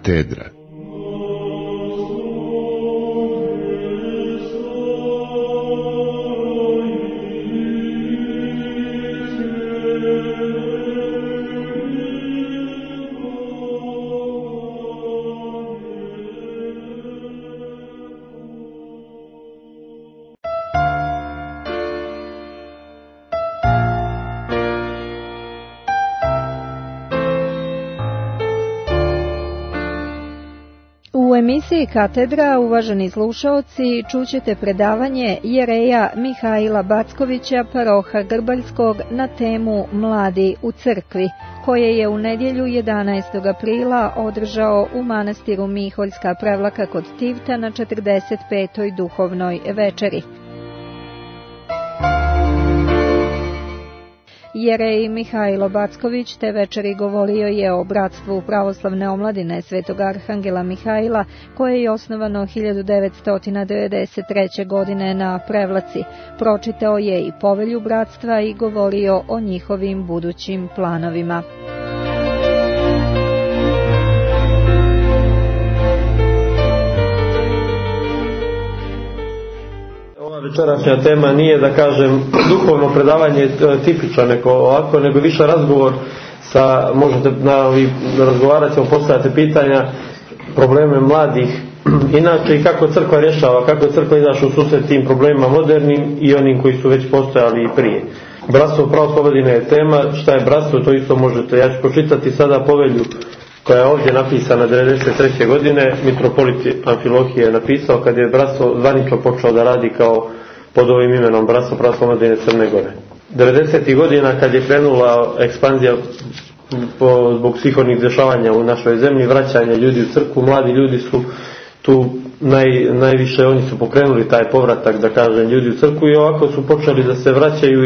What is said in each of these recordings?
katedra. U emisiji Katedra, uvaženi slušaoci, čućete predavanje jereja Mihaila Backovića, paroha Grbaljskog, na temu Mladi u crkvi, koje je u nedjelju 11. aprila održao u manastiru Miholjska Prevlaka kod Tivta na 45. duhovnoj večeri. Jerej Mihailo Backović te večeri govorio je o bratstvu pravoslavne omladine Svetog Arhangela Mihaila, koje je osnovano 1993. godine na Prevlaci. Pročitao je i povelju bratstva i govorio o njihovim budućim planovima. Večerašnja tema nije, da kažem, duhovno predavanje tipično nego više razgovor sa, možete razgovarati, ćemo postavljati pitanja, probleme mladih, inače i kako crkva rješava, kako je crkva izašla u susret tim problemima modernim i onim koji su već postojali i prije. Bratstvo pravoslavne je tema. Šta je bratstvo, to isto možete. Ja ću pročitati sada povelju koja je ovdje napisana 1993. godine. Mitropolit Amfilohije je napisao kad je bratstvo zvanično počeo da radi kao pod ovim imenom Bratstvo pravoslavne Crne Gore. 90. godina kad je krenula ekspanzija zbog svih onih dešavanja u našoj zemlji, vraćanje ljudi u crkvu, mladi ljudi su tu najviše, oni su pokrenuli taj povratak, da kažem, ljudi u crkvu, i ovako su počeli da se vraćaju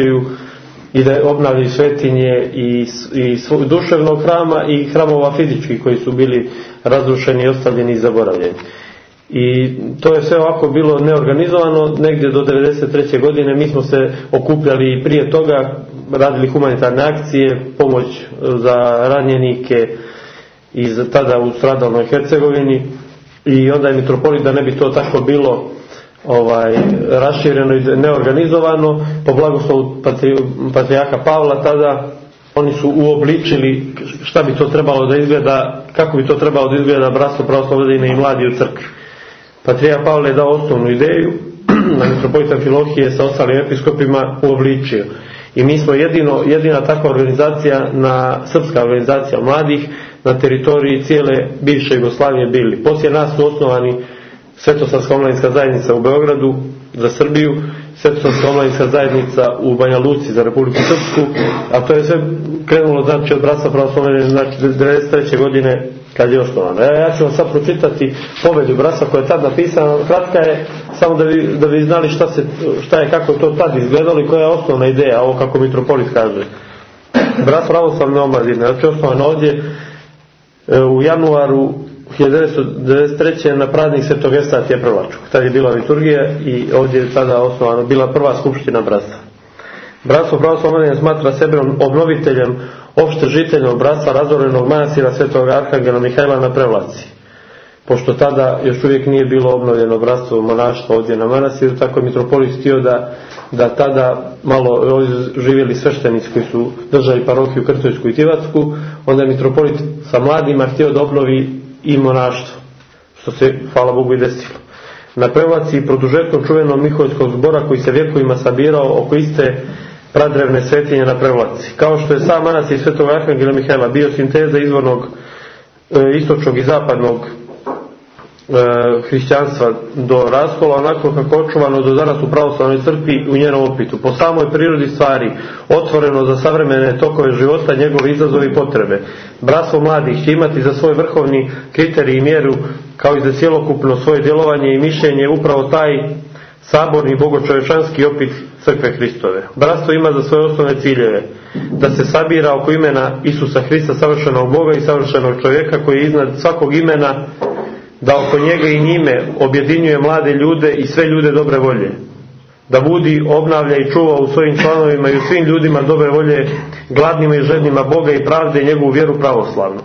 i da obnavljaju svetinje i duševnog hrama i hramova fizičkih koji su bili razrušeni i ostavljeni i zaboravljeni. I to je sve ovako bilo neorganizovano. Negdje do 1993. godine mi smo se okupljali i prije toga, radili humanitarne akcije, pomoć za ranjenike iz tada u stradalnoj Hercegovini, i onda je mitropolit, da ne bi to tako bilo rašireno i neorganizovano, po blagoslovu patrijarha Pavla tada, oni su uobličili šta bi to trebalo da izgleda, kako bi to trebalo da izgleda bratstvo pravoslavne i mladi u crkvi. Patrijarh Pavle je dao osnovnu ideju, na mitropolit Amfilohije sa ostalim episkopima uobličio. I mi smo jedina takva organizacija, srpska organizacija mladih na teritoriji cijele bivše Jugoslavije bili. Poslije nas su osnovani Svetosavska omladinska zajednica u Beogradu za Srbiju, Svetosavska omladinska zajednica u Banja Luci za Republiku Srpsku, a to je sve krenulo znači od bratstva pravoslavne, znači 1993. godine kad je osnovano. Ja ću vam sad pročitati povelju bratstva koja je tad napisana, kratka je, samo da bi znali šta je, kako je to tad izgledalo i koja je osnovna ideja, ovo kako mitropolit kaže. Bratstvo pravoslavne omladine, znači osnovano ovdje u januaru 1993. na praznik Svetog Evstatija Prvačkog. Tad je bila liturgija i ovdje je tada osnovana bila prva skupština bratstva. Bratstvo pravoslavne smatra sebe obnoviteljem opšte žiteljnog bratstva razorenog manastira Svetog Arhangela Mihaila na Prevlaci. Pošto tada još uvijek nije bilo obnovljeno bratstvo monaštva ovdje na manastiru, tako je mitropolit htio da tada malo živjeli sveštenici koji su držali parohiju Krtojsku i Tivatsku, onda je mitropolit sa mladima htio da obnovi i monaštvo, što se, hvala Bogu, i desilo. Na Prevlaci produžetkom čuvenog Miholjskog zbora koji se vjekovima sabirao oko iste pradrevne svetinje na Prevlaci. Kao što je sam manastir Svetog Arhangela Mihaila bio sinteza izvornog istočnog i zapadnog hrišćanstva do raskola, onako kako je očuvano do danas u pravoslavnoj crkvi u njenom opitu. Po samoj prirodi stvari, otvoreno za savremene tokove života, njegove izazove i potrebe. Bratstvo mladih će imati za svoj vrhovni kriterij i mjeru, kao i za cjelokupno svoje djelovanje i mišljenje, upravo taj saborni bogočovečanski opit crkve Hristove. Bratstvo ima za svoje osnovne ciljeve da se sabira oko imena Isusa Hrista, savršenog Boga i savršenog čovjeka koji je iznad svakog imena, da oko njega i njime objedinjuje mlade ljude i sve ljude dobre volje, da budi, obnavlja i čuva u svojim članovima i u svim ljudima dobre volje, gladnima i žednima Boga i pravde i njegovu vjeru pravoslavnu,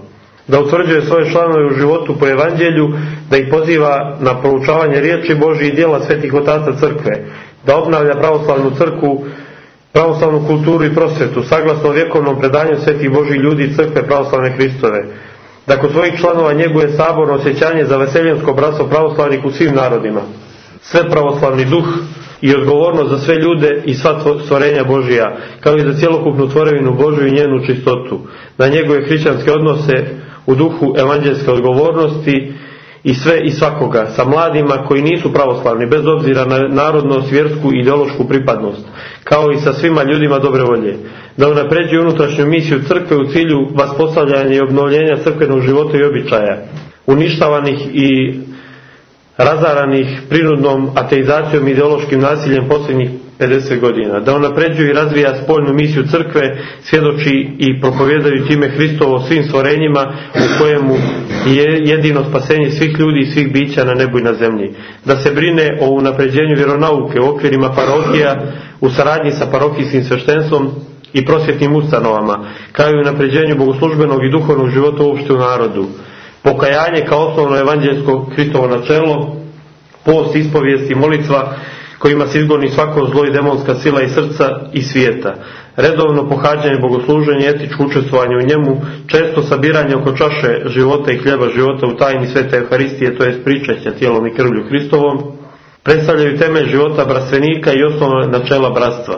da utvrđuje svoje članove u životu po evanđelju, da ih poziva na proučavanje riječi Božje i djela svetih otaca crkve, da obnavlja pravoslavnu crkvu, pravoslavnu kulturu i prosvjetu, saglasno vjekovnom predanju svetih Božjih ljudi crkve pravoslavne Hristove, da kod svojih članova njeguje saborno osjećanje za veseljensko bratstvo pravoslavnih u svim narodima, sve pravoslavni duh i odgovornost za sve ljude i sva stvorenja Božija, kao i za cjelokupnu tvorevinu Božju i njenu čistotu, da njeguje hrišćanske odnose u duhu evanđelske odgovornosti i sve i svakoga, sa mladima koji nisu pravoslavni, bez obzira na narodnost, vjersku i ideološku pripadnost, kao i sa svima ljudima dobre volje, da unapređuje unutrašnju misiju crkve u cilju vaspostavljanja i obnovljenja crkvenog života i običaja, uništavanih i razaranih prinudnom ateizacijom i ideološkim nasiljem posljednjih 50 godina, da unapređuje i razvija spoljnu misiju crkve, svjedoči i propovjedajući ime Hristovo svim stvorenjima u kojemu je jedino spasenje svih ljudi i svih bića na nebu i na zemlji, da se brine o unapređenju vjeronauke u okvirima parohija u saradnji sa parohijskim sveštenstvom i prosvjetnim ustanovama, kao i unapređenju bogoslužbenog i duhovnog života uopšte u narodu, pokajanje kao osnovno evanđelsko Hristovo načelo, post, ispovijest i molitva kojima se izgoni svako zlo i demonska sila iz srca i svijeta, redovno pohađanje bogosluženja, etičko učestvovanje u njemu, često sabiranje oko čaše života i hljeba života u tajni svete Euharistije, to jest pričašća tijelom i krvlju Hristovom, predstavljaju temelj života bratstvenika i osnovno načela bratstva,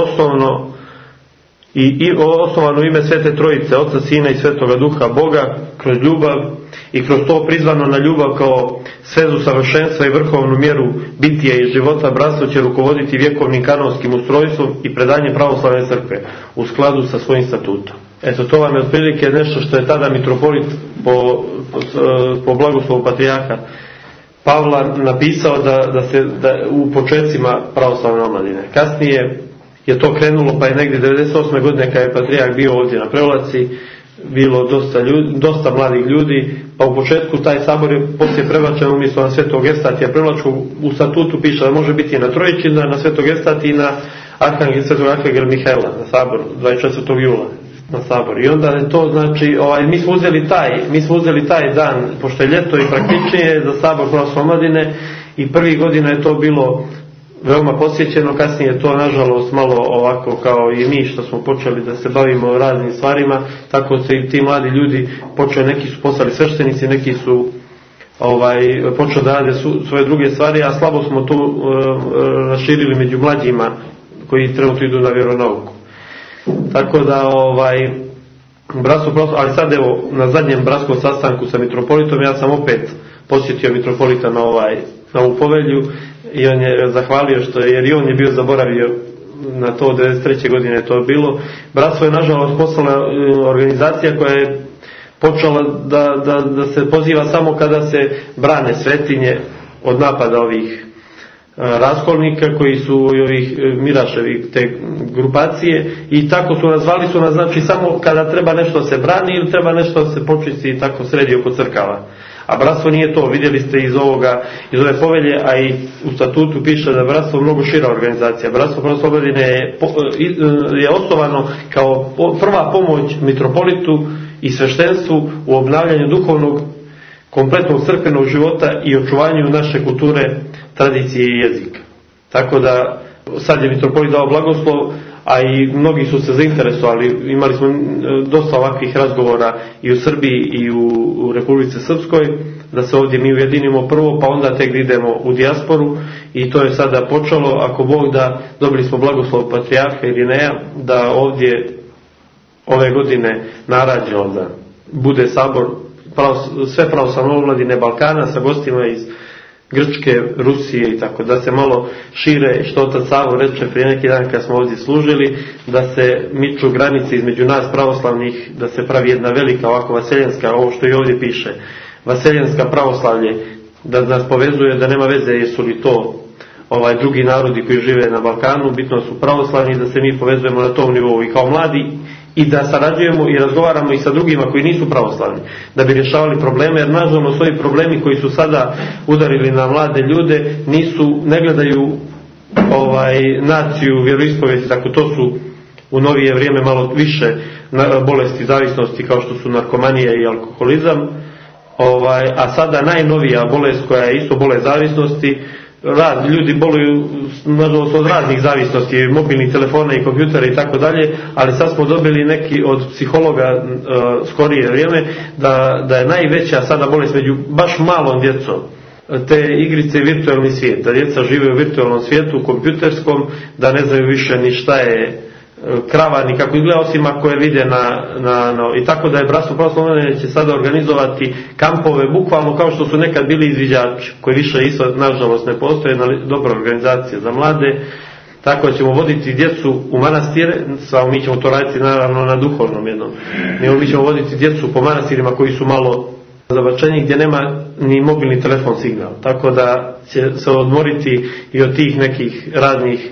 osnovano ime Svete Trojice, Oca, Sina i Svetoga Duha, Boga, kroz ljubav i kroz to prizvano na ljubav kao svezu savršenstva i vrhovnu mjeru bitija i života, bratstvo će rukovoditi vjekovnim kanonskim ustrojstvom i predanjem pravoslavne crkve u skladu sa svojim statutom. Eto, to vam je otprilike nešto što je tada mitropolit po blagoslovu patrijarha Pavla napisao da u početcima pravoslavne omladine. Kasnije je to krenulo, pa je negdje 98. godine kad je patrijarh bio ovdje na Prevlaci, bilo dosta mladih ljudi, pa u početku taj sabor je poslije prebačen umjesto na Svetog Evstatija Prevlačkog. U statutu piše da može biti na Trojici, na Svetog Evstatija i na Svetog Arhangela Mihajla na sabor 24. jula na sabor. I onda je to znači, mi smo uzeli taj dan, pošto je ljeto i praktičnije za sabor pravoslavne omladine, i prvih godina je to bilo veoma posjećeno, kasnije je to nažalost malo ovako kao i mi što smo počeli da se bavimo raznim stvarima, tako se i ti mladi ljudi počeli, neki su postali sveštenici, neki su počeli da rade svoje druge stvari, a slabo smo to raširili među mlađima koji trenutno idu na vjeronauku. Tako da ali sad evo na zadnjem bratskom sastanku sa mitropolitom ja sam opet posjetio mitropolita na ovu povelju i on je zahvalio jer i on je bio zaboravio na to, 93. godine je to bilo. Bratstvo je nažalost postala organizacija koja je počela da se poziva samo kada se brane svetinje od napada ovih raskolnika koji su i ovih miraševi te grupacije, i tako su nazvali znači samo kada treba nešto se brani ili treba nešto se počisti i tako sredi oko crkava. A bratstvo nije to, vidjeli ste iz ove povelje, a i u statutu piše da je bratstvo mnogo šira organizacija. Bratstvo pravoslavne omladine je osnovano kao prva pomoć mitropolitu i sveštenstvu u obnavljanju duhovnog, kompletnog crkvenog života i očuvanju naše kulture, tradicije i jezika. Tako da sad je mitropolit dao blagoslov, a i mnogi su se zainteresovali. Imali smo dosta ovakvih razgovora i u Srbiji i u Republici Srpskoj, da se ovdje mi ujedinimo prvo, pa onda tek idemo u dijasporu, i to je sada počelo. Ako Bog da, dobili smo blagoslov patrijarha Irineja da ovdje ove godine narađeno da bude sabor sve pravoslavne omladine Balkana sa gostima iz Grčke, Rusije i tako, da se malo šire, što otac Savo reče prije neki dan kad smo ovdje služili, da se miču granice između nas pravoslavnih, da se pravi jedna velika ovako vaseljenska, ovo što i ovdje piše, vaseljenska pravoslavlje, da nas povezuje, da nema veze jesu li to drugi narodi koji žive na Balkanu, bitno su pravoslavni, da se mi povezujemo na tom nivou i kao mladi, i da sarađujemo i razgovaramo i sa drugima koji nisu pravoslavni, da bi rješavali probleme, jer nažalost ovi problemi koji su sada udarili na mlade ljude ne gledaju naciju, vjeroispovijest, tako to su u novije vrijeme malo više bolesti zavisnosti kao što su narkomanija i alkoholizam, a sada najnovija bolest koja je isto bolest zavisnosti. Ljudi boluju nažalost od raznih zavisnosti, mobilnih telefona i kompjutera i tako dalje, ali sad smo dobili neki od psihologa skorije vrijeme da je najveća sada bolest među baš malom djecom te igrice virtualni svijet, da djeca žive u virtualnom svijetu, kompjuterskom, da ne znaju više ni šta je krava, ni kako izgleda, osim ako je vide i tako da je Bratstvo pravoslavno će sada organizovati kampove, bukvalno kao što su nekad bili izviđači, koji više isto nažalost ne postoje, dobra organizacija za mlade. Tako da ćemo voditi djecu u manastire, samo mi ćemo to raditi naravno na duhovnom jednom. Mi ćemo voditi djecu po manastirima koji su malo zabačeni, gdje nema ni mobilni telefon signal. Tako da će se odmoriti i od tih nekih raznih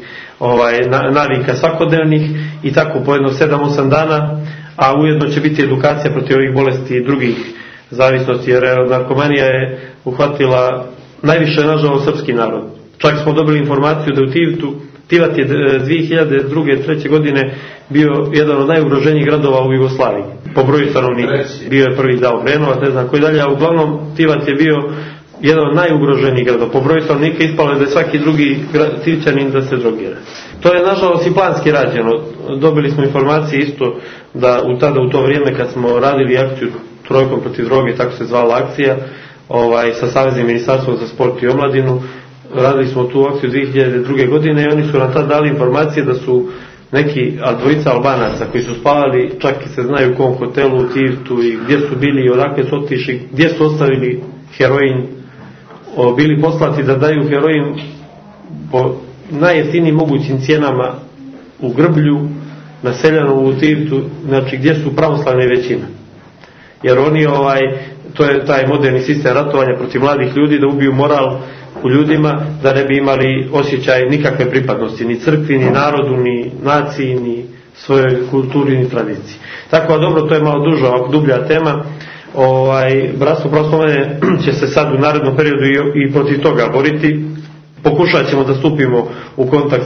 navika svakodnevnih i tako po jedno 7-8 dana, a ujedno će biti edukacija protiv ovih bolesti i drugih zavisnosti, jer narkomanija je uhvatila najviše nažalost srpski narod. Čak smo dobili informaciju da u Tivat je 2002-2003 godine bio jedan od najugroženijih gradova u Jugoslaviji po broju stanovnika. Bio je prvi dao Brenovac, ne znam koji dalje, a uglavnom Tivat je bio jedan od najugroženijih gradova. Po broju stanovnika ispalo je da je svaki drugi Tivčanin da se drogira. To je nažalost i planski rađeno. Dobili smo informacije isto da u to vrijeme kad smo radili akciju Trojkom protiv droge, tako se zvala akcija, sa Saveznim ministarstvom za sport i omladinu, radili smo tu akciju 2002. godine i oni su nam tad dali informacije da su neki dvojica Albanaca koji su spavali, čak i se znaju u kom hotelu u Tivtu i gdje su bili i odakle su otišli, gdje su ostavili heroin, bili poslati da daju heroin po najjeftinijim mogućim cijenama u Grblju, na Seljanovu u Tivtu, znači gdje su pravoslavne većine. Jer oni, to je taj moderni sistem ratovanja protiv mladih ljudi, da ubiju moral u ljudima, da ne bi imali osjećaj nikakve pripadnosti, ni crkvi, ni narodu, ni naciji, ni svojoj kulturi, ni tradiciji. Tako da dobro, to je malo dublja tema. Bratstvo pravoslavno će se sad u narednom periodu i protiv toga boriti. Pokušat ćemo da stupimo u kontakt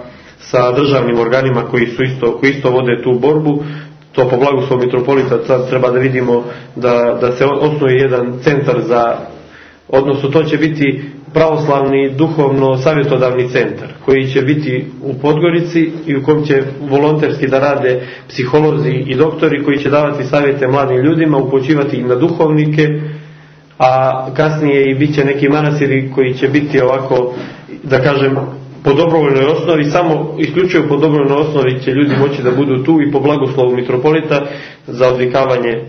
sa državnim organima koji isto vode tu borbu. To po blagoslovu mitropolita sad treba da vidimo da se osnuje jedan centar odnosno to će biti pravoslavni duhovno savjetodavni centar koji će biti u Podgorici i u kojem će volonterski da rade psiholozi i doktori koji će davati savjete mladim ljudima, upućivati ih na duhovnike, a kasnije i bit će neki manastiri koji će biti ovako, da kažem, po dobrovoljnoj osnovi, samo isključivo po dobrovoljnoj osnovi će ljudi moći da budu tu i po blagoslovu mitropolita za odvikavanje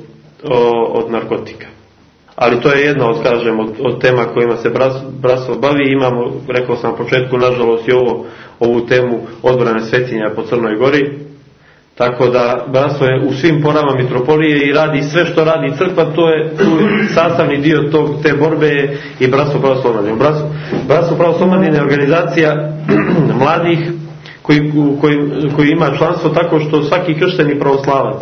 od narkotika. Ali to je jedna od tema kojima se bratstvo bavi. Imamo, rekao sam na početku, nažalost i ovu temu odbrane svetinja po Crnoj Gori. Tako da bratstvo je u svim porama mitropolije i radi sve što radi crkva, to je sastavni dio te borbe i Bratstvo pravoslavno. Bratstvo pravoslavno je organizacija mladih koji ima članstvo tako što svaki kršteni pravoslavac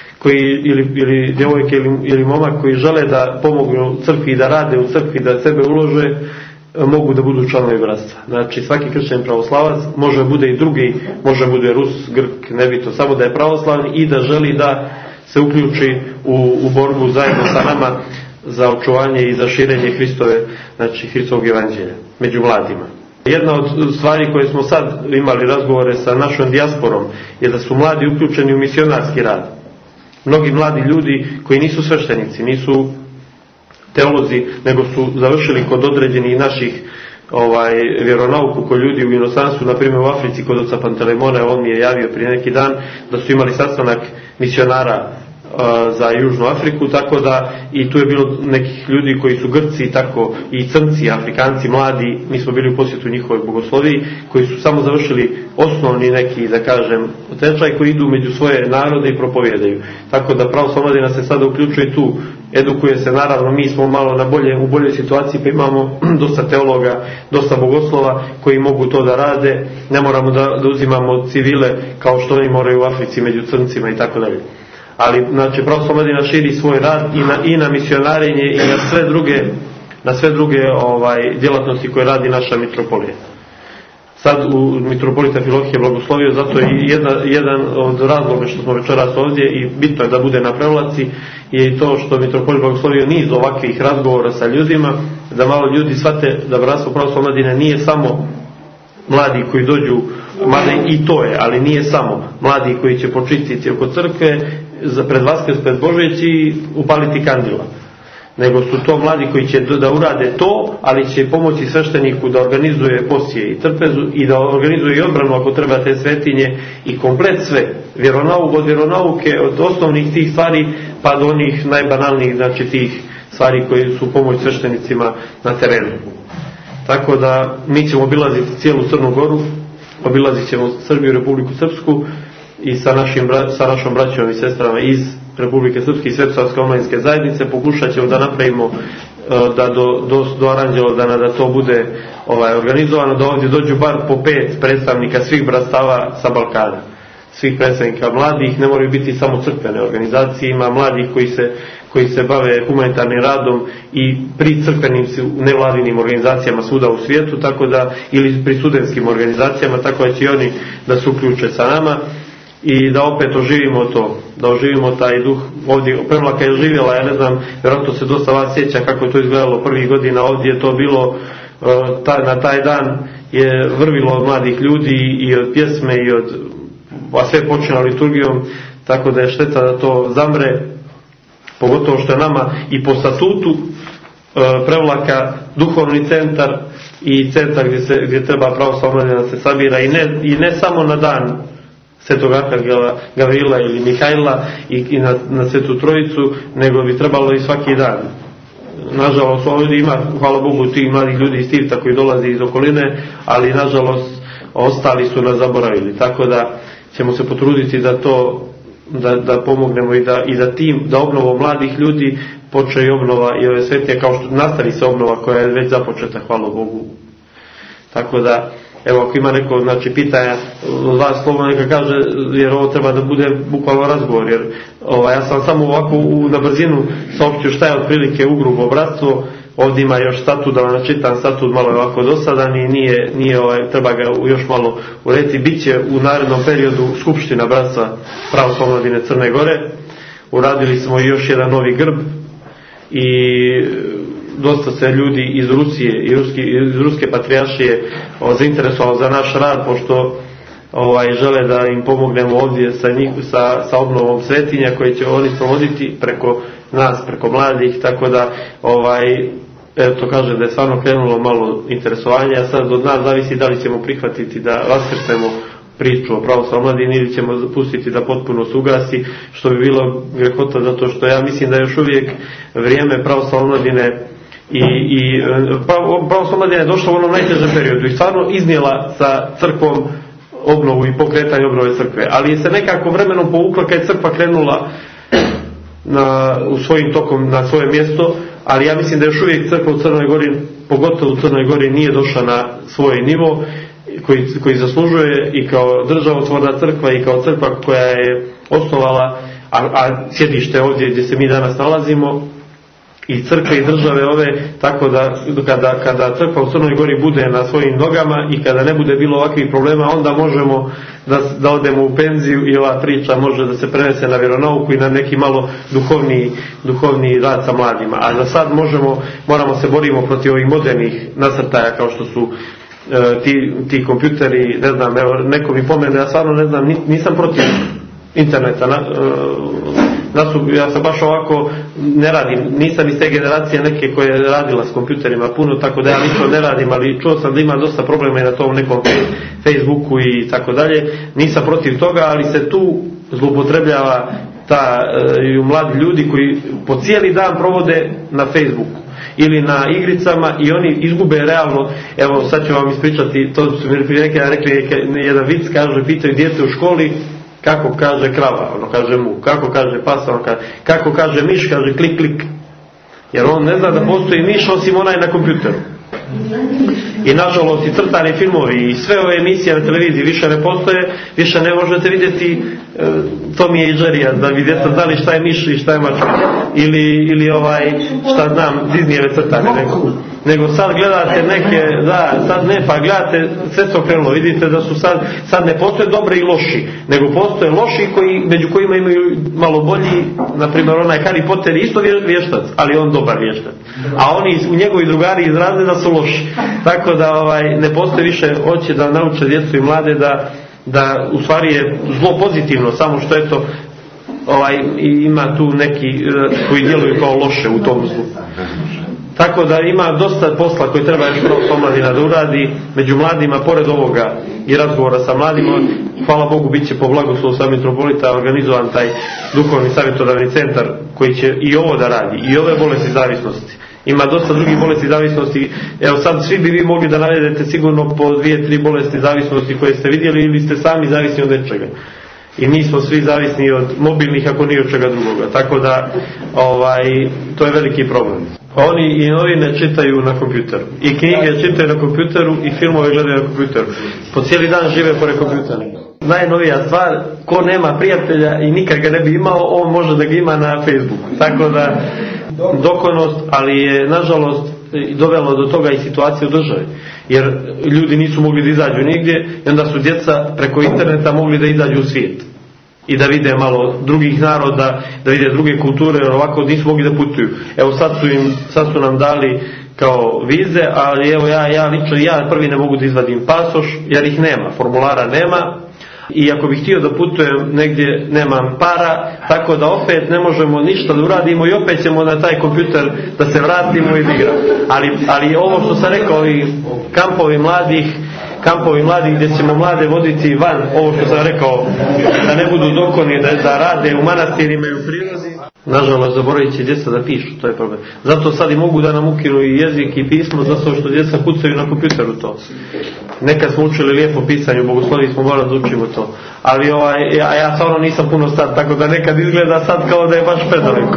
ili djevojke ili momak koji žele da pomognu crkvi i da rade u crkvi, da sebe ulože, mogu da budu članovi bratstva. Znači svaki kršćanin pravoslavac, može bude i drugi, može bude Rus, Grk, nebitno, samo da je pravoslavni i da želi da se uključi u borbu zajedno sa nama za očuvanje i za širenje Hristovog evanđelja među mladima. Jedna od stvari koje smo sad imali razgovore sa našom dijasporom je da su mladi uključeni u misionarski rad. Mnogi mladi ljudi koji nisu sveštenici, nisu teolozi, nego su završili kod određenih naših vjeronauku kod ljudi u inostranstvu, na primjer u Africi kod oca Pantelemona, on mi je javio prije neki dan da su imali sastanak misionara za Južnu Afriku, tako da i tu je bilo nekih ljudi koji su Grci tako i Crnci, Afrikanci, mladi, mi smo bili u posjetu njihovoj bogosloviji, koji su samo završili osnovni neki, da kažem, tečaj koji idu među svoje narode i propovijedaju. Tako da pravoslavna omladina se sada uključuje tu, edukuje se, naravno mi smo malo u boljoj situaciji, pa imamo dosta teologa, dosta bogoslova koji mogu to da rade, ne moramo da uzimamo civile kao što oni moraju u Africi među Crncima i tako dalje. Ali znači pravoslavna omladina širi svoj rad i na misionarenje i na sve druge djelatnosti koje radi naša mitropolija. sad u mitropolita Filohije blagoslovio, zato je jedan od razloga što smo večeras ovdje i bitno je da bude na Prevlaci je i to što mitropolit blagoslovio niz ovakvih razgovora sa ljudima, da malo ljudi shvate da Bratstvo pravoslavne omladine nije samo mladi koji dođu, mada i to je, ali nije samo mladi koji će počistiti oko crkve pred Vaskrs, pred Božić i upaliti kandila, nego su to mladi koji će da urade to, ali će pomoći svešteniku da organizuje posije i trpezu i da organizuje i odbranu ako treba te svetinje i komplet sve, od vjeronauke, od osnovnih tih stvari pa do onih najbanalnijih, znači tih stvari koje su pomoć sveštenicima na terenu. Tako da mi ćemo obilaziti cijelu Crnu Goru, obilazit ćemo Srbiju, Republiku Srpsku i sa našom braćom i sestrama iz Republike Srpske i Svetosavske omladinske zajednice pokušat ćemo da napravimo da do Aranđelovdana da to bude organizovano, da ovdje dođu bar po 5 predstavnika svih bratstava sa Balkana, svih predstavnika mladih, ne moraju biti samo crkvene organizacije, ima mladih koji se bave humanitarnim radom i pri crkvenim nevladinim organizacijama svuda u svijetu, tako da, ili pri studentskim organizacijama, tako da će i oni da se uključe sa nama i da opet oživimo to, da oživimo taj duh. Ovdje Prevlaka je oživjela, ja ne znam, vjerojatno se dosta vas sjeća kako je to izgledalo prvih godina, ovdje je to bilo, na taj dan je vrvilo od mladih ljudi i od pjesme i a sve počinalo liturgijom, tako da je šteta da to zamre, pogotovo što je nama i po statutu Prevlaka duhovni centar i centar gdje treba pravoslavna omladina da se sabira i ne samo na dan Svetog Arhangela Gavrila ili Mihajla i na Svetu Trojicu, nego bi trebalo i svaki dan. Nažalost ovdje ima, hvala Bogu, tih mladih ljudi iz Tivta koji dolazi iz okoline, ali nažalost ostali su nas zaboravili, tako da ćemo se potruditi da to da pomognemo da obnovom mladih ljudi počne i obnova i ove svetije, kao što nastavi se obnova koja je već započeta, hvala Bogu. Tako da, evo, ako ima neko, znači, pitanja, vas slobodno neka kaže, jer ovo treba da bude bukvalno razgovor, jer ja sam samo ovako na brzinu saopštio šta je otprilike ugrubo bratstvo. Ovdje ima još statut, da vam načitam statut, malo je ovako dosadan i nije treba ga još malo urediti. Biće u narednom periodu Skupština Bratstva pravoslavne omladine Crne Gore. Uradili smo i još jedan novi grb i dosta se ljudi iz Rusije i iz Ruske patrijaršije zainteresovalo za naš rad, pošto žele da im pomognemo ovdje sa obnovom svetinja koje će oni provoditi preko nas, preko mladih, tako da to kaže da je stvarno krenulo malo interesovanja, a sad od nas zavisi da li ćemo prihvatiti da vaskrsnemo priču o pravoslavnoj omladini ili ćemo pustiti da potpuno se ugasi, što bi bilo grehota, zato što ja mislim da je još uvijek vrijeme pravoslavne omladine i pravoslavna omladina je došla u onom najtežem periodu i stvarno iznijela sa crkvom obnovu i pokretanje obnove crkve, ali se nekako vremenom povukla kad je crkva krenula u svojim tokom na svoje mjesto, ali ja mislim da još uvijek crkva u Crnoj Gori, pogotovo u Crnoj Gori, nije došla na svoj nivo koji zaslužuje i kao državotvorna crkva i kao crkva koja je osnovala, a sjedište ovdje gdje se mi danas nalazimo, i crkve i države ove, tako da kada crkva u Crnoj Gori bude na svojim nogama i kada ne bude bilo ovakvih problema, onda možemo da odemo u penziju i ova priča može da se prenese na vjeronauku i na neki malo duhovni rad sa mladima. A za sad moramo se borimo protiv ovih modernih nasrtaja kao što su ti kompjuteri, ne znam, evo, neko mi pomene, ja stvarno ne znam, nisam protiv interneta, ja sam baš ovako, ne radim, nisam iz te generacije neke koja je radila s kompjuterima puno, tako da ja ništa ne radim, ali čuo sam da ima dosta problema i na tom nekom Facebooku i tako dalje, nisam protiv toga, ali se tu zloupotrebljava mladi ljudi koji po cijeli dan provode na Facebooku ili na igricama i oni izgube realno. Evo sad ću vam ispričati, to su mi rekli jedan vic, kaže, pitaju dijete u školi kako kaže krava, ono kaže mu, kako kaže pas, ono kaže, kako kaže miš, kaže klik klik, jer on ne zna da postoji miš osim onaj na kompjuteru. I nažalost i crtani filmovi i sve ove emisije na televiziji više ne postoje, više ne možete vidjeti Tomija i Jerrya da bi djeca znali šta je miš i šta je mačka. ili šta znam, Disneyjeve crtane, nego sad gledate neke, sad ne, pa gledate, sve se okrenulo, vidite da su sad ne postoje dobri i loši, nego postoje loši među kojima imaju malo bolji, na primjer onaj Harry Potter isto vještac, ali on dobar vještac, a oni u njegovi drugari iz razreda su loši, tako da ne postoje više, hoće da nauče djecu i mlade da u stvari je zlo pozitivno, samo što eto ima tu neki koji djeluju kao loše u tom zlu. Tako da ima dosta posla koji treba još omladina da uradi među mladima, pored ovoga i razgovora sa mladima. Hvala Bogu, bit će po blagoslovu sa mitropolita organizovan taj duhovni savjetodavni centar koji će i ovo da radi, i ove bolesti zavisnosti. Ima dosta drugih bolesti zavisnosti. Evo sad svi bi vi mogli da navedete sigurno po 2-3 bolesti zavisnosti koje ste vidjeli ili ste sami zavisni od nečega. I mi smo svi zavisni od mobilnih ako ni od čega drugoga. Tako da to je veliki problem. Oni i novine čitaju na kompjuteru. I knjige čitaju na kompjuteru i filmove gledaju na kompjuteru. Po cijeli dan žive pored kompjutera. Najnovija stvar, ko nema prijatelja i nikad ga ne bi imao, on može da ga ima na Facebooku. Tako da dokonost, ali je nažalost dovelo do toga i situacije u državi. Jer ljudi nisu mogli da izađu nigdje i onda su djeca preko interneta mogli da izađu u svijet. I da vide malo drugih naroda, da vide druge kulture, jer ovako nisu mogli da putuju. Evo sad su nam dali kao vize, ali evo ja prvi ne mogu da izvadim pasoš, jer ih nema, formulara nema. I ako bih htio da putujem negdje, nemam para, tako da opet ne možemo ništa da uradimo i opet ćemo na taj kompjuter da se vratimo i da igramo. Ali ovo što sam rekao, i kampovi mladih gdje ćemo mlade voditi van, ovo što sam rekao, da ne budu dokoni, da rade u manastirima i u prirodi. Nažalost, zaboravit će djeca da pišu, to je problem. Zato sad i mogu da nam ukinu i jezik i pismo, zato što djeca kucaju na kompjuteru to. Nekad smo učili lijepo pisanje, u bogosloviji smo morali da učimo to. Ali ja stvarno nisam puno star, tako da nekad izgleda sad kao da je baš predaleko.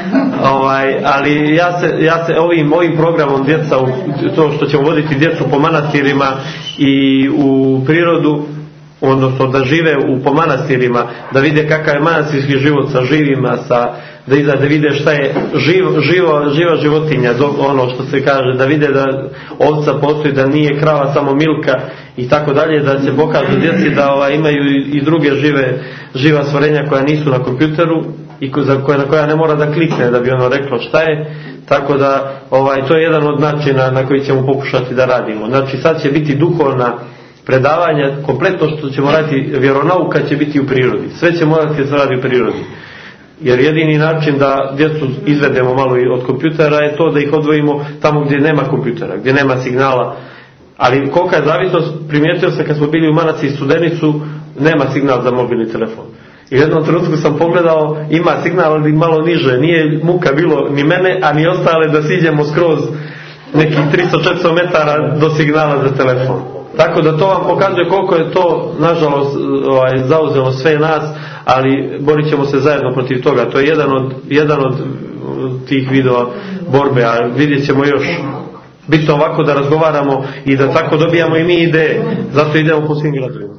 Ali ja se ovim programom djeca, to što ćemo voditi djecu po manastirima i u prirodu, odnosno da žive po manastirima, da vide kakav je manastirski život sa živima, da vide šta je živa životinja, ono što se kaže, da vide da ovca postoji, da nije krava samo Milka i tako dalje, da se pokažu djeci da imaju i druge živa stvorenja koja nisu na kompjuteru i na koja ne mora da klikne da bi ono reklo šta je. Tako da to je jedan od načina na koji ćemo pokušati da radimo. Znači sad će biti duhovna predavanja, kompletno što ćemo raditi, vjeronauka će biti u prirodi. Sve će morati da se radi u prirodi. Jer jedini način da djecu izvedemo malo od kompjutera je to da ih odvojimo tamo gdje nema kompjutera, gdje nema signala. Ali kolika je zavisnost, primijetio sam kad smo bili u Manaci i Studenicu, nema signal za mobilni telefon. I u jednom trenutku sam pogledao, ima signal ali malo niže, nije muka bilo ni mene, a ni ostale da siđemo skroz nekih 300-400 metara do signala za telefon. Tako da to vam pokazuje koliko je to, nažalost, zauzelo sve nas, ali borit ćemo se zajedno protiv toga. To je jedan od tih vidova borbe, a vidjet ćemo još. Bitno ovako da razgovaramo i da tako dobijamo i mi ideje. Zato idemo po svim gradovima.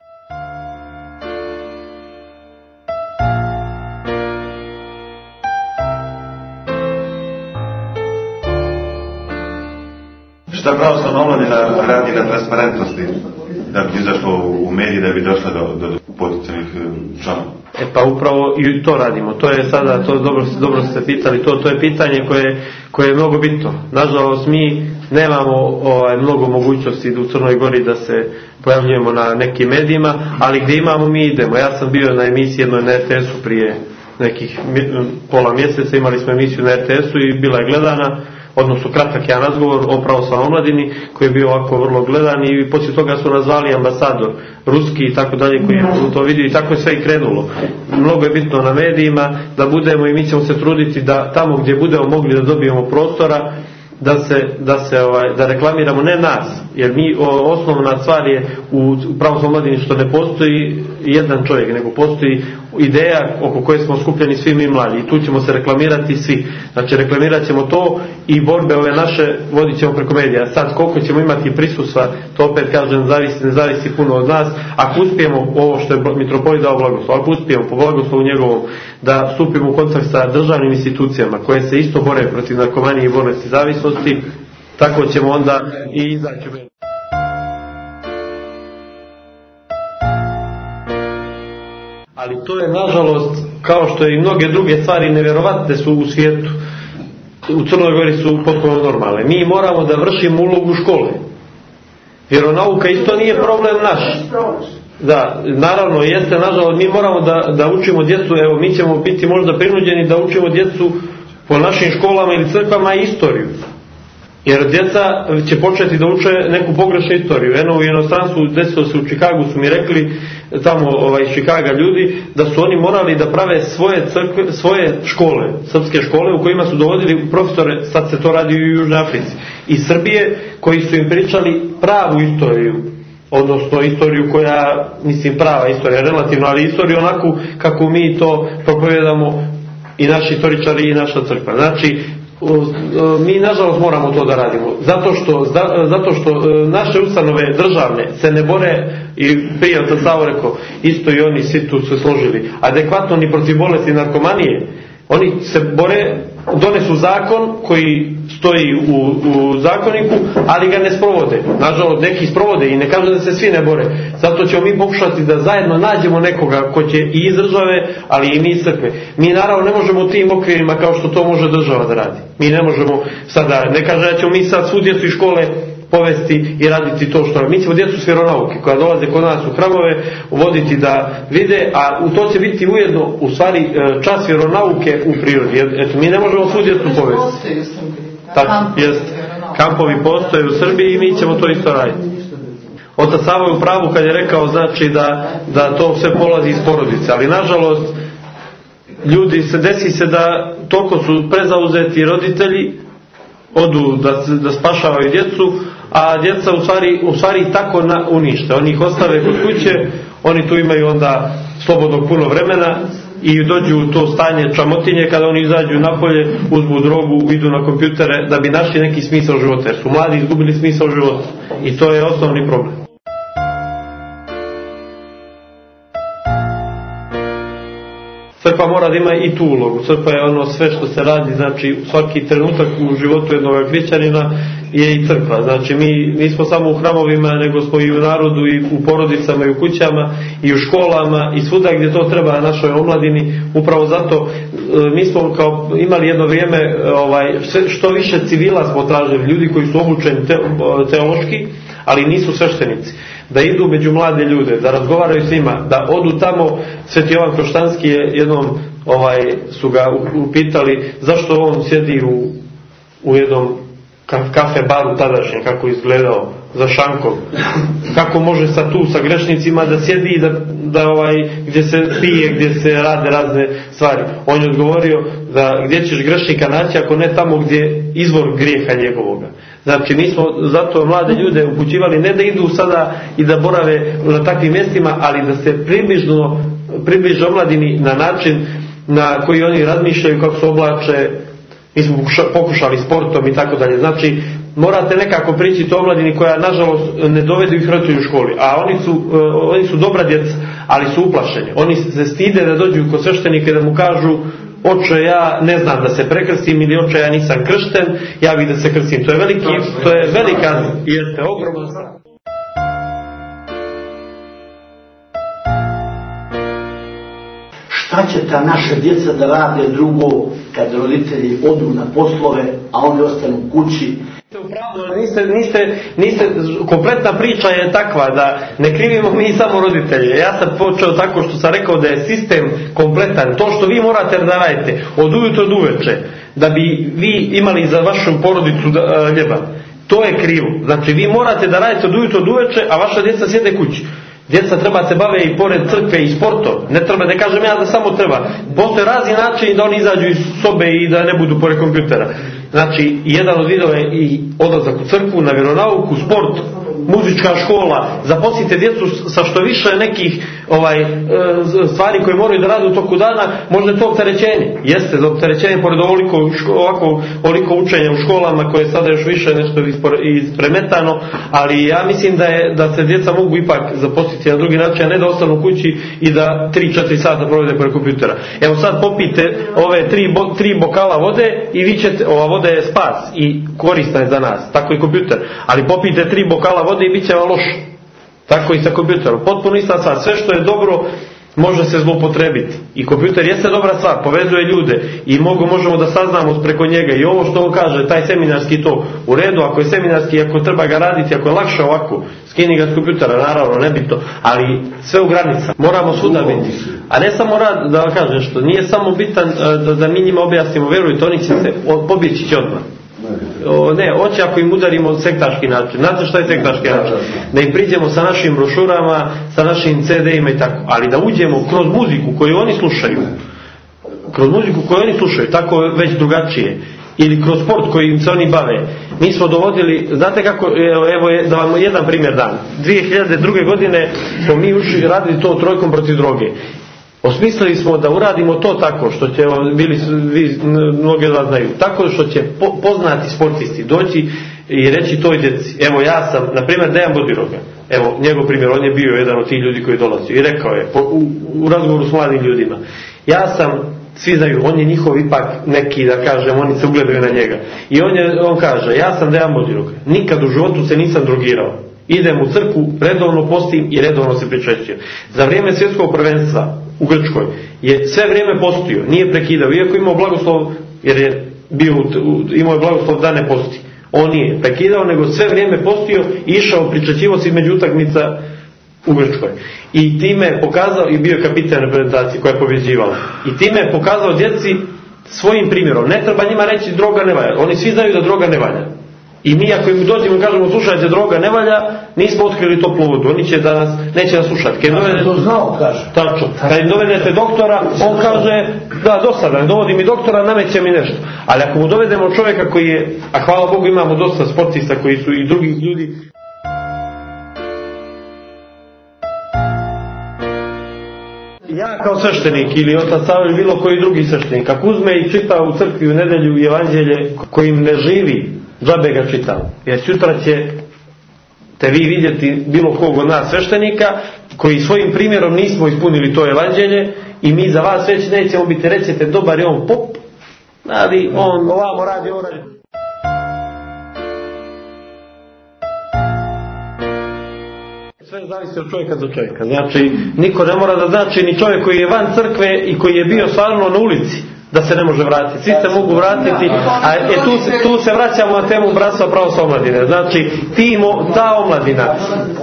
Šta pravoslavna omladina radi na transparentnosti da bi izašlo u mediji, da bi došlo do potencijalnih članova? Pa upravo i to radimo. To je sada, to dobro ste pitali, to je pitanje koje je mnogo bitno. Nažalost, mi nemamo mnogo mogućnosti u Crnoj Gori da se pojavljujemo na nekim medijima, ali gdje imamo mi idemo. Ja sam bio na emisiji jednoj na RTS-u prije nekih pola mjeseca, imali smo emisiju na RTS-u i bila je gledana, odnosno kratak jedan razgovor o pravoslavnoj omladini koji je bio ovako vrlo gledan i poslije toga su nazvali ambasador ruski i tako dalje koji je to vidio i tako je sve i krenulo. Mnogo je bitno na medijima da budemo i mi ćemo se truditi da tamo gdje budemo mogli da dobijemo prostora da reklamiramo ne nas, jer mi osnovna stvar je u pravoslavnoj omladini što ne postoji jedan čovjek, nego postoji ideja oko koje smo skupljeni svi mi mladi i tu ćemo se reklamirati svi. Znači reklamirat ćemo to i borbe ove naše vodit ćemo preko medija. Sad koliko ćemo imati prisustva, to opet kažem ne zavisi puno od nas. Ako uspijemo ovo što je mitropolit dao blagoslov, ako uspijemo po blagoslovu njegovom da stupimo u kontakt sa državnim institucijama koje se isto bore protiv narkomanije i bolesti zavisnosti, tako ćemo onda i izaći. Ali to je nažalost, kao što i mnoge druge stvari nevjerovatne su u svijetu, u Crnoj Gori su potpuno normalne. Mi moramo da vršimo ulogu škole. Vjeronauka isto nije problem naš. Da, naravno jeste, nažalost mi moramo da učimo djecu, evo mi ćemo biti možda prinuđeni da učimo djecu po našim školama ili crkvama istoriju. Jer djeca će početi da uče neku pogrešnu istoriju. Eno u inostranstvu, desilo se u Čikagu, su mi rekli tamo iz Čikaga ljudi da su oni morali da prave svoje škole, srpske škole u kojima su dovodili profesore, sad se to radi u Južnoj Africi, iz Srbije, koji su im pričali pravu istoriju, odnosno istoriju koja, mislim prava istorija, relativno, ali istoriju onako kako mi to propovedamo i naši istoričari i naša crkva. Znači, mi nažalost moramo to da radimo zato što naše ustanove državne se ne bore, i prije od Savo rekao isto i oni svi tu se složili adekvatno ni protiv bolesti narkomanije. Oni se bore, donesu zakon koji stoji u zakoniku, ali ga ne sprovode. Nažalost neki sprovode i ne kažu da se svi ne bore. Zato ćemo mi pokušati da zajedno nađemo nekoga ko će i iz države, ali i mi iz crkve. Mi naravno ne možemo u tim okvirima kao što to može država da radi. Mi ne možemo sada, ne kaže da ćemo mi sad svu djecu iz škole povesti i raditi to što mi ćemo djecu s vjeronauke koja dolaze kod nas u hramove uvoditi da vide, a to će biti ujedno u stvari čas vjeronauke u prirodi. Eto, mi ne možemo svu djecu povesti. Tako, jest. Kampovi postoje u Srbiji i mi ćemo to isto raditi. Otac Savo je u pravu kad je rekao znači da to sve polazi iz porodice, ali nažalost ljudi desi se da toliko su prezauzeti roditelji, odu da spašavaju djecu, a djeca u stvari tako unište. Oni ih ostave kod kuće, oni tu imaju onda slobodnog puno vremena i dođu u to stanje čamotinje kada oni izađu napolje, uzmu drogu, idu na kompjutere da bi našli neki smisao života, jer su mladi izgubili smisao života i to je osnovni problem. Crkva mora da ima i tu ulogu. Crkva je ono sve što se radi, znači svaki trenutak u životu jednog hrišćanina je i crkva. Znači mi nismo samo u hramovima, nego smo i u narodu i u porodicama i u kućama i u školama i svuda gdje to treba našoj omladini. Upravo zato mi smo kao imali jedno vrijeme što više civila smo tražili, ljudi koji su obučeni teološki, ali nisu sveštenici, da idu među mlade ljude, da razgovaraju s njima, da odu tamo. Sveti Jovan Kroštanski je jednom su ga upitali zašto on sjedi u jednom kafe baru tadašnjem, kako izgledao za šankom, kako može sa grešnicima da sjedi i gdje se pije, gdje se rade razne stvari. On je odgovorio da gdje ćeš grešnika naći ako ne tamo gdje je izvor grijeha njegovoga. Znači mi smo zato mlade ljude upućivali ne da idu sada i da borave na takvim mjestima, ali da se približe omladini na način na koji oni razmišljaju, kako se oblače. Mi smo pokušali sportom i tako dalje. Znači morate nekako prići to omladini koja nažalost ne dovedu ih roditelji u školi, a oni su dobra djeca, ali su uplašeni. Oni se stide da dođu kod sveštenike da mu kažu oče ja ne znam da se prekrstim ili oče ja nisam kršten, ja bih da se krstim. To je velika, jeste ogromna stvar. Šta će ta naša djeca da rade drugo kad roditelji odu na poslove, a oni ostanu kući? Niste, kompletna priča je takva da ne krivimo mi samo roditelje. Ja sam počeo tako što sam rekao da je sistem kompletan. To što vi morate da radite od ujutro do uveče da bi vi imali za vašu porodicu ljeba, to je krivo. Znači vi morate da radite od ujutro do uveče, a vaša djeca sjede kući. Djeca treba se bave i pored crkve i sportom. Ne kažem ja da samo treba. Postoje razni načini da oni izađu iz sobe i da ne budu pored kompjutera. Znači, jedan od vidova je i odlazak u crkvu, na vjeronauku, sport, muzička škola, zaposlite djecu sa što više nekih stvari koje moraju da rade u toku dana, možda je to opterećenje. Jeste, za opterećenje pored ovoliko učenja u školama koje je sada još više nešto ispremetano, ali ja mislim da se djeca mogu ipak zaposliti na drugi način, a ne da ostanu u kući i da 3-4 sata provede pored kompjutera. Evo sad popijte ove 3 bokala vode i vi ćete, ova voda je spas i korisna je za nas, tako i kompjuter, ali popijte 3 bokala vode i bit će vam loše. Tako i sa kompjuterom. Potpuno ista stvar. Sve što je dobro može se zloupotrebiti. I kompjuter jeste dobra stvar, povezuje ljude i možemo da saznamo preko njega. I ovo što on kaže, taj seminarski to u redu, ako je seminarski, ako treba ga raditi, ako je lakše ovako, skini ga s kompjutera, naravno, nebitno, ali sve u granicama. Moramo svuda biti. A ne samo rad, da vam kažem što, nije samo bitan da mi njima objasnimo, verujte, oni će se pobjeći će odmah. Ne, hoće ako im udarimo sektaški način. Znate šta je sektaški način? Da im priđemo sa našim brošurama, sa našim CD-ima i tako. Ali da uđemo kroz muziku koju oni slušaju, tako već drugačije. Ili kroz sport kojim se oni bave. Mi smo dovodili, znate kako, evo da vam jedan primjer dam. 2002. godine smo mi radili to trojkom protiv droge. Osmislili smo da uradimo to tako što će, vi mnogi od vas znaju, tako što će poznati sportisti doći i reći toj djeci, evo ja sam, na primjer Dejan Bodiroga, evo njegov primjer, on je bio jedan od tih ljudi koji dolazi i rekao je u razgovoru s mladim ljudima, ja sam, svi znaju, on je njihov ipak neki, da kažem, oni se ugledaju na njega i on kaže, ja sam Dejan Bodiroga, nikad u životu se nisam drogirao, idem u crkvu, redovno postim i redovno se pričešćujem. Za vrijeme svjetskog prvenstva u Grčkoj je sve vrijeme postio, nije prekidao, iako imao blagoslov, jer je imao je blagoslov da ne posti. On nije prekidao, nego sve vrijeme postio i išao, pričaćivo se između utakmica u Grčkoj. I time je pokazao, i bio je kapitan reprezentacije koja je pobjeđivala. I time je pokazao djeci svojim primjerom. Ne treba njima reći droga ne valja. Oni svi znaju da droga ne valja. I mi ako im dođemo i kažemo slušajte droga ne valja, nismo otkrili toplu vodu, oni će da nas, neće nas slušati. To znao, kaže. Tačno. Kad im dovedete doktora, on kaže da dosadan, dovodi mi doktora, nameće mi nešto. Ali ako mu dovedemo čovjeka koji je, a hvala Bogu imamo dosta sportista koji su i drugih ljudi. Ja kao sveštenik ili otac Sava ili bilo koji drugi sveštenik, ako uzme i čita u crkvi u nedelju evanđelje kojim ne živi, džabe ga čitam. Jer sutra ćete vi vidjeti bilo kog od nas sveštenika koji svojim primjerom nismo ispunili to evanđelje i mi za vas već nećemo biti, rećete dobar je on pop, ali on ovamo radi, on radi. Sve zavisi od čovjeka do čovjeka. Znači, niko ne mora da znači ni čovjek koji je van crkve i koji je bio stvarno na ulici da se ne može vratiti. Svi se mogu vratiti, a tu se vraćamo na temu bratstva pravoslavne omladine. Znači, ta omladina,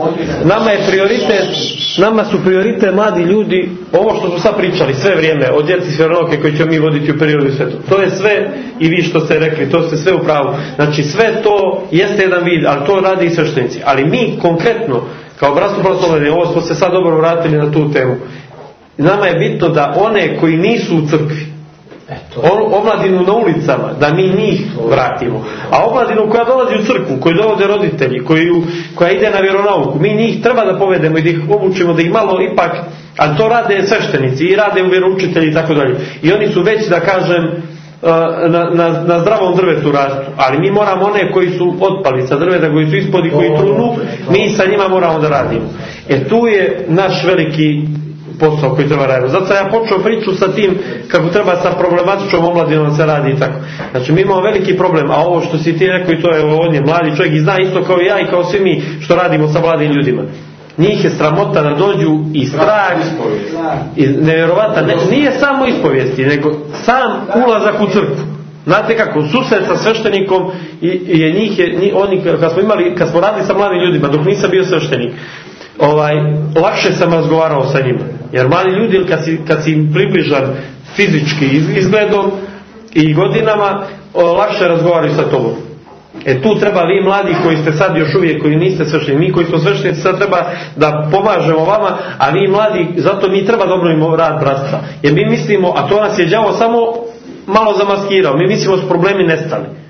nama su prioritet mladi ljudi, ovo što smo sad pričali sve vrijeme, o djeci svjeronauke koji ćemo mi voditi u periodu i svetu. To je sve, i vi što ste rekli, to ste sve u pravu. Znači, sve to jeste jedan vid, ali to radi i sveštenici. Ali mi konkretno, kao bratstvo pravoslavne omladine, ovo smo se sad dobro vratili na tu temu. Nama je bitno da one koji nisu u crkvi, omladinu na ulicama, da mi njih vratimo. A omladinu koja dolazi u crkvu, koji dovode roditelji, koja ide na vjeronauku, mi njih treba da povedemo i da ih obučimo, da ih malo ipak, ali to rade sveštenici i rade u vjeroučitelji i tako dalje. I oni su već, da kažem, na zdravom drvetu rastu. Ali mi moramo one koji su otpali sa drveta, koji su ispod i koji trunu, mi sa njima moramo da radimo. Tu je naš veliki posao koji treba raditi. Zato sam ja počeo priču sa tim kako treba sa problematičnom omladinom se radi i tako. Znači mi imamo veliki problem, a ovo što si ti rekao i to je on je mladi čovjek i zna isto kao i ja i kao svi mi što radimo sa mladim ljudima. Njih je sramota da dođu i strah i nevjerovatan. Nije samo ispovijesti, nego sam ulazak u crkvu. Znate kako, susret sa sveštenikom oni kad smo radili sa mladim ljudima, dok nisam bio sveštenik, lakše sam razgovarao sa njima. Jer mali ljudi, kad si im približan fizički izgledom i godinama, lakše razgovaraju sa tobom. Tu treba vi mladi koji ste sad još uvijek, koji niste sveštenici, mi koji smo sveštenici sad treba da pomažemo vama, a vi mladi, zato mi treba da obnovimo rad bratstva. Jer mi mislimo, a to nas je đavo samo malo zamaskirao, mi mislimo da su problemi nestali.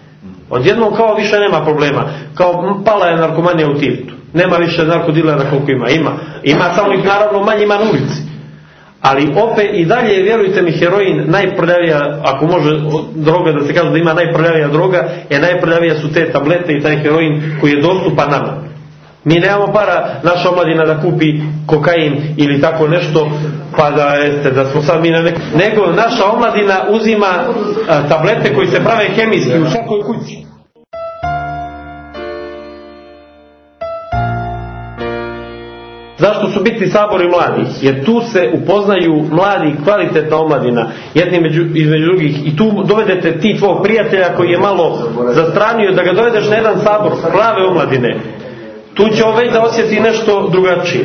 Odjednom kao više nema problema. Kao pala je narkomanija u Tivtu. Nema više narkodilera koliko ima. Ima samo ih naravno manje ima na ulici. Ali opet i dalje, vjerujte mi, heroin najprljavija, ako može droga da se kaže da ima najprljavija droga, najprljavija su te tablete i taj heroin koji je dostupan nama. Mi nemamo para, naša omladina da kupi kokain ili tako nešto, pa da smo sad mi nego naša omladina uzima tablete koji se prave hemijski u svakoj kući. Zašto su bitni sabori mladih? Jer tu se upoznaju mladi, kvalitetna omladina, jedni između drugih, i tu dovedete ti tvog prijatelja koji je malo zastranio, da ga dovedeš na jedan sabor prave omladine. Tu će on već da osjeti nešto drugačije.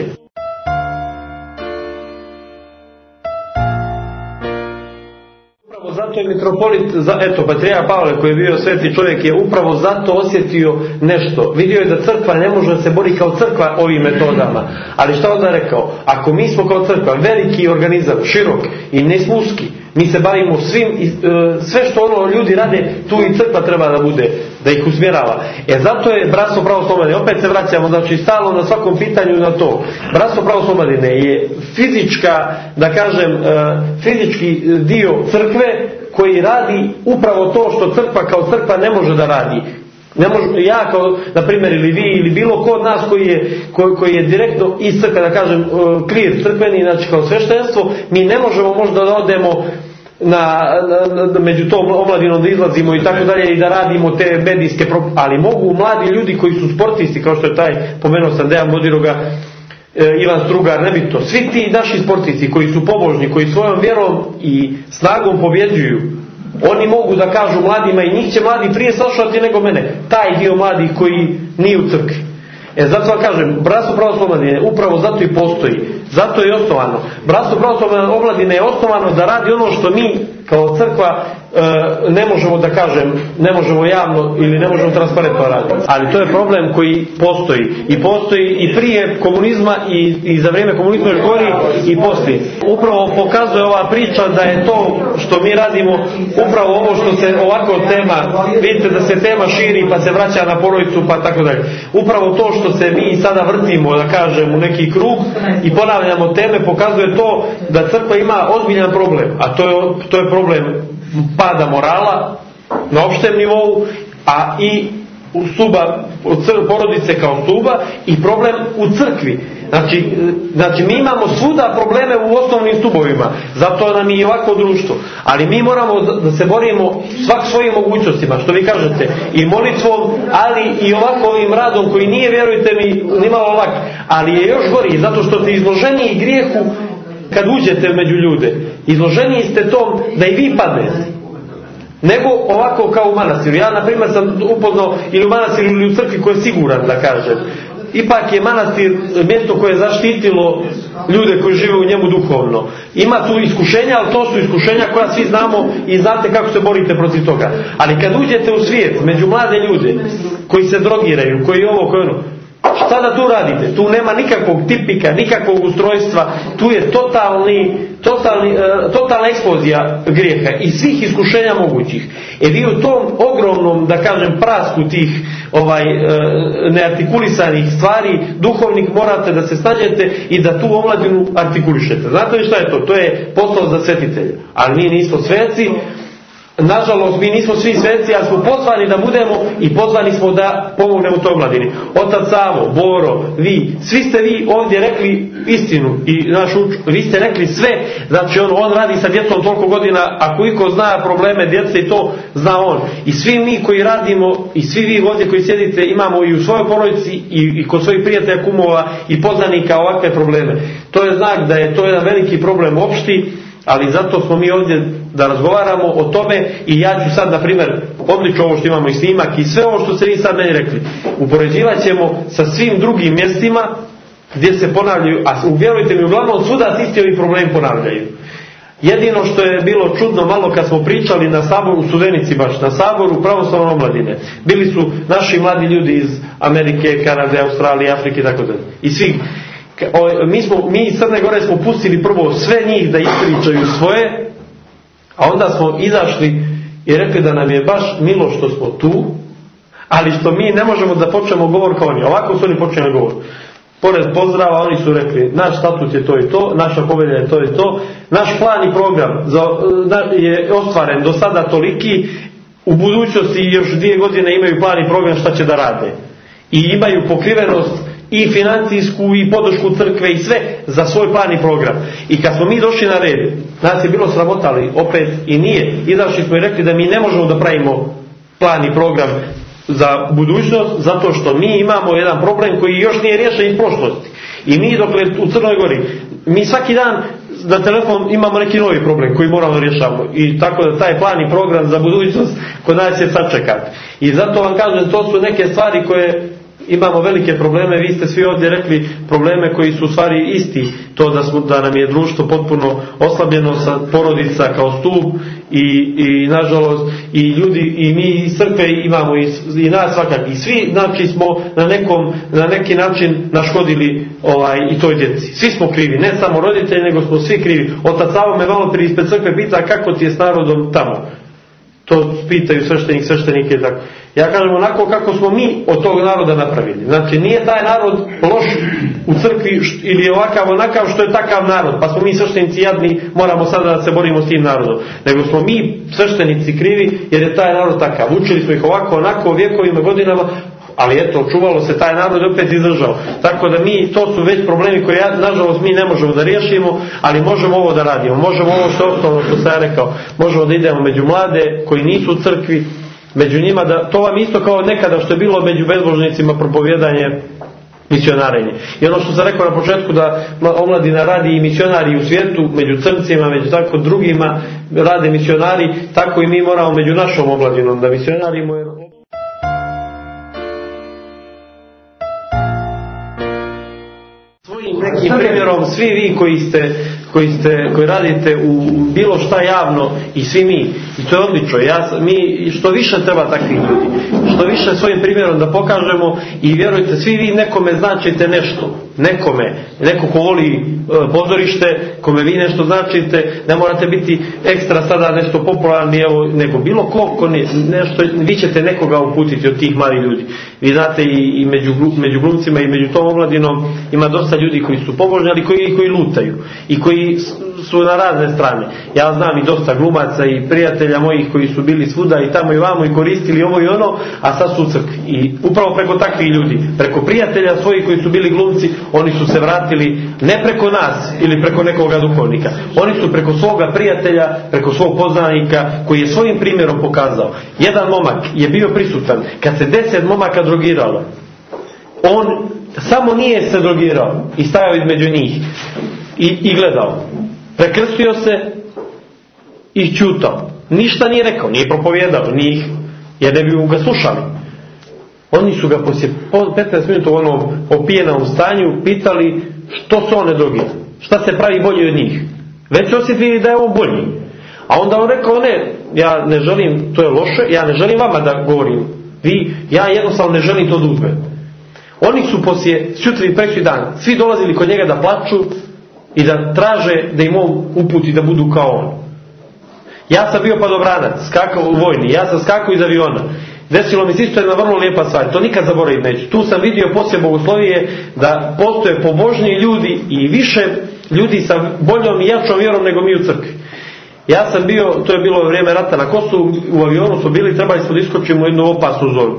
Upravo zato je mitropolit, patrijarh Pavle koji je bio sveti čovjek, je upravo zato osjetio nešto. Vidio je da crkva ne može da se bori kao crkva ovim metodama. Ali šta onda rekao? Ako mi smo kao crkva veliki organizam, širok i nismo uski, mi se bavimo svim, sve što ljudi rade, tu i crkva treba da bude, da ih usmjerava. Zato je bratstvo pravoslavne, opet se vraćamo, znači stalno na svakom pitanju na to. Bratstvo pravoslavne je fizička, da kažem, fizički dio crkve koji radi upravo to što crkva kao crkva ne može da radi. Ne može, ja kao, na primjer, ili vi, ili bilo ko od nas koji je direktno iz crkve, da kažem, klir crkveni, znači kao sveštenstvo, mi ne možemo možda da odemo među tom omladinom da izlazimo i tako dalje i da radimo te medijske ali mogu mladi ljudi koji su sportisti, kao što je taj, pomenuo sam Dejan Bodiroga, Ivan Strugar, nebitno, svi ti naši sportisti koji su pobožni, koji svojom vjerom i snagom pobjeđuju, oni mogu da kažu mladima, i njih će mladi prije saslušati nego mene, taj dio mladih koji nije u crkvi. Zato vam kažem, bratstvo pravoslavne omladine upravo zato i postoji, zato je osnovano. Bratstvo pravoslavne omladine je osnovano da radi ono što mi kao crkva ne možemo da kažem, ne možemo javno ili ne možemo transparentno raditi. Ali to je problem koji postoji. I postoji i prije komunizma i za vrijeme komunizma još gori i poslije. Upravo pokazuje ova priča da je to što mi radimo upravo ovo što se ovako tema, vidite da se tema širi pa se vraća na porodicu pa tako dalje. Upravo to što se mi sada vrtimo, da kažem, u neki krug i ponavljamo teme, pokazuje to da crkva ima ozbiljan problem, a to je problem pada morala na opštem nivou, a i stuba porodice kao stuba, i problem u crkvi. Znači mi imamo svuda probleme u osnovnim stubovima, zato nam je i ovako društvo, ali mi moramo da se borimo svak svojim mogućnostima, što vi kažete, i molitvom, ali i ovako ovim radom koji nije, vjerujte mi, nimalo lak, ali je još gori, zato što ste izloženi i grijehu kad uđete među ljude. Izloženi ste tom da i vi padnete. Nego ovako kao u manastiru. Ja, na primjer, sam upoznao ili u manastiru ili u crkvi koji je siguran, da kažem. Ipak je manastir mjesto koje je zaštitilo ljude koji žive u njemu duhovno. Ima tu iskušenja, ali to su iskušenja koja svi znamo i znate kako se borite protiv toga. Ali kad uđete u svijet, među mlade ljude koji se drogiraju, koji ovo, koji ono, šta da tu radite? Tu nema nikakvog tipika, nikakvog ustrojstva, tu je totalna eksplozija grijeha i svih iskušenja mogućih. Vi u tom ogromnom, da kažem, prasku tih neartikulisanih stvari duhovnih morate da se snađete i da tu omladinu artikulišete. Znate li šta je to? To je posao za svetitelja. Ali mi nismo sveci. Nažalost, mi nismo svi sveci, ali smo pozvani da budemo i pozvani smo da pomognemo toj mladini. Otac Savo, Boro, vi, svi ste vi ovdje rekli istinu i vi ste rekli sve, znači on radi sa djecom toliko godina, ako iko zna probleme djece i to zna on. I svi mi koji radimo i svi vi ovdje koji sjedite imamo i u svojoj porodici i kod svojih prijatelja, kumova i poznanika ovakve probleme. To je znak da je to jedan veliki problem opšti, ali zato smo mi ovdje da razgovaramo o tome i ja ću sad, na primjer, odlično ovo što imamo i snimak i sve ovo što ste vi sad meni rekli, upoređivat ćemo sa svim drugim mjestima gdje se ponavljaju, a vjerujte mi, uglavnom svuda se isti ovi problemi ponavljaju. Jedino što je bilo čudno malo kad smo pričali na saboru u Studenici, baš na saboru pravoslavne omladine, bili su naši mladi ljudi iz Amerike, Kanade, Australije, Afrike i tako dalje. I svi. Mi iz Crne Gore smo pustili prvo sve njih da ispričaju svoje, a onda smo izašli i rekli da nam je baš milo što smo tu Ali što mi ne možemo da počnemo govor kao oni. Ovako su oni počeli govor. Pored pozdrava oni su rekli naš statut je to i to, naša povelja je to i to, naš plan i program je ostvaren do sada toliki, u budućnosti još 2 godine imaju plan i program šta će da rade. I imaju pokrivenost i financijsku i podršku crkve i sve za svoj plan i program. I kad smo mi došli na red, nas je bilo sramotali opet i nije. Izašli smo i rekli da mi ne možemo da pravimo plan i program za budućnost, zato što mi imamo jedan problem koji još nije riješen iz prošlosti. I mi dokle u Crnoj Gori, mi svaki dan na telefon imamo neki novi problem koji moramo rješavamo. I tako da taj plan i program za budućnost kod nas je sačekat. I zato vam kažem, to su neke stvari koje imamo velike probleme. Vi ste svi ovdje rekli probleme koji su u stvari isti. To da nam je društvo potpuno oslabljeno, sa porodica kao stup i nažalost i ljudi i mi iz crkve imamo i nas svakak. I svi znači smo na neki način naškodili i toj djeci. Svi smo krivi, ne samo roditelji, nego smo svi krivi. Otac Savo me malo prije ispred crkve pita kako ti je s narodom tamo. To pitaju sveštenike i tako. Ja kažem onako kako smo mi od tog naroda napravili. Znači nije taj narod loš u crkvi ili je ovakav onakav što je takav narod. Pa smo mi sveštenici jadni, moramo sada da se borimo s tim narodom. Nego smo mi sveštenici krivi jer je taj narod takav. Učili smo ih ovako onako vjekovima, godinama. Ali eto, čuvalo se taj narod i opet izdržao. Tako da to su već problemi koje nažalost mi ne možemo da riješimo, ali možemo ovo da radimo. Možemo ovo što je osnovno što sam ja rekao. Možemo da idemo među mlade koji nisu u crkvi, među njima to vam isto kao nekada što je bilo među bezbožnicima propovijedanje, misionarenje. I ono što sam rekao na početku da omladina radi i misionari u svijetu, među crncima, među tako drugima rade misionari, tako i mi moramo među našom omladinom da misionarimo. Nekim primjerom svi vi koji radite u bilo šta javno i svi mi, i to je odlično, mi što više treba takvih ljudi, što više svojim primjerom da pokažemo i vjerujte, svi vi nekome značite nešto, neko ko voli pozorište, kome vi nešto značite, ne morate biti ekstra sada nešto popularni, nego bilo ko nešto, vi ćete nekoga uputiti od tih malih ljudi. Vi znate i među glumcima i među tom omladinom ima dosta ljudi koji su pobožni, ali koji lutaju i koji su na razne strane. Ja znam i dosta glumaca i prijatelja mojih koji su bili svuda i tamo i vamo i koristili ovo i ono, a sad su u crkvi. I upravo preko takvih ljudi, preko prijatelja svojih koji su bili glumci, oni su se vratili ne preko nas ili preko nekoga duhovnika. Oni su preko svoga prijatelja, preko svog poznanika koji je svojim primjerom pokazao. Jedan momak je bio prisutan kad se 10 momaka drogiralo. On samo nije se drogirao i stajao između njih i gledao. Prekrstio se i ćutao. Ništa nije rekao, nije propovijedao, jer ne bi ga slušali. Oni su ga poslije 15 minuta u onom opijenom stanju pitali što se on ne drogira, šta se pravi bolje od njih. Već osjetili da je on bolji. A onda on rekao ja ne želim, to je loše, ja ne želim vama da govorim. Ja jednostavno ne želim to da uzmem. Oni su poslije sutra i preći dan svi dolazili kod njega da plaču i da traže da im on uputi da budu kao on. Ja sam bio padobranac, skakao u vojni, ja sam skakao iz aviona. Desilo mi se isto jedna vrlo lijepa stvar, to nikad zaboraviti neću. Tu sam vidio poslije bogoslovije da postoje pobožniji ljudi i više ljudi sa boljom i jačom vjerom nego mi u crkvi. Ja sam bio, to je bilo vrijeme rata na Kosovu, u avionu smo bili, trebali smo da iskočimo u jednu opasnu zonu.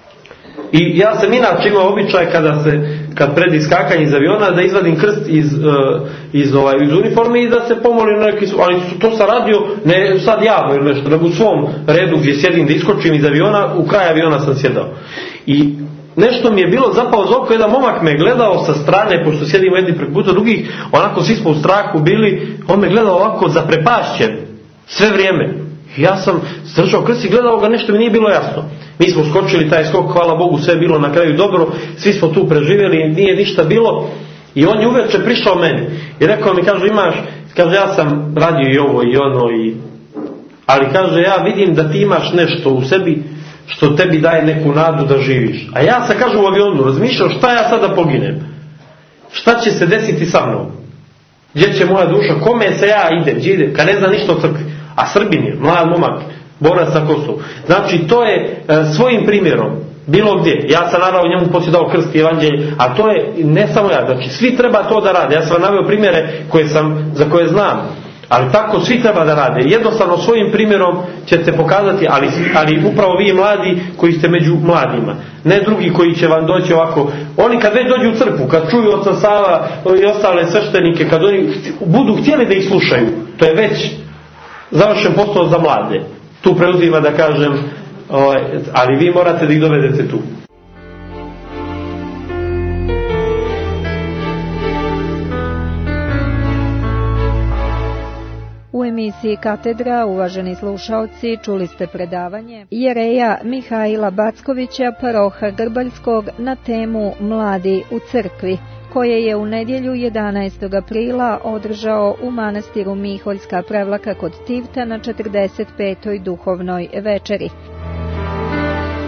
I ja sam inače imao običaj kad pred iskakanje iz aviona da izvadim krst iz uniforme i da se pomolim neki, ali to sam radio ne sad javno ili nešto, nego u svom redu gdje sjedim da iskočim iz aviona, u kraj aviona sam sjedao. I nešto mi je bilo zapao za oko, jedan momak me gledao sa strane, pošto sjedimo jedni preko puta drugih, onako svi smo u strahu bili, on me gledao ovako zaprepašćen sve vrijeme. Ja sam držao krst i gledao ga, nešto mi nije bilo jasno. Mi smo skočili taj skok, hvala Bogu, sve je bilo na kraju dobro, svi smo tu preživjeli, nije ništa bilo. I on je uveče prišao meni i rekao mi, kaže ja sam radio i ovo i ono, ali kaže ja vidim da ti imaš nešto u sebi što tebi daje neku nadu da živiš. A ja sam, kaže, u avionu razmišljao šta ja sada poginem, šta će se desiti sa mnom, gdje će moja duša, kome se ja idem, kad ne zna ništa o crkvi. A Srbin je, mlad momak, borac na Kosovu. Znači to je svojim primjerom bilo gdje. Ja sam naravno njemu poslije dao krst i evanđelje, a to je ne samo ja, znači svi treba to da rade. Ja sam vam naveo primjere za koje znam, ali tako svi treba da rade. Jednostavno svojim primjerom ćete pokazati, ali upravo vi mladi koji ste među mladima, ne drugi koji će vam doći ovako. Oni kad već dođu u crkvu, kad čuju oca Sava i ostale sveštenike, kad oni budu htjeli da ih slušaju, to je već završen posao za mlade. Tu preuzima da kažem, ali vi morate da ih dovedete tu. U emisiji Katedra, uvaženi slušaoci, čuli ste predavanje jereja Mihaila Backovića, paroha Grbaljskog, na temu Mladi u crkvi, koje je u nedjelju 11. aprila održao u manastiru Miholjska Prevlaka kod Tivta na 45. duhovnoj večeri.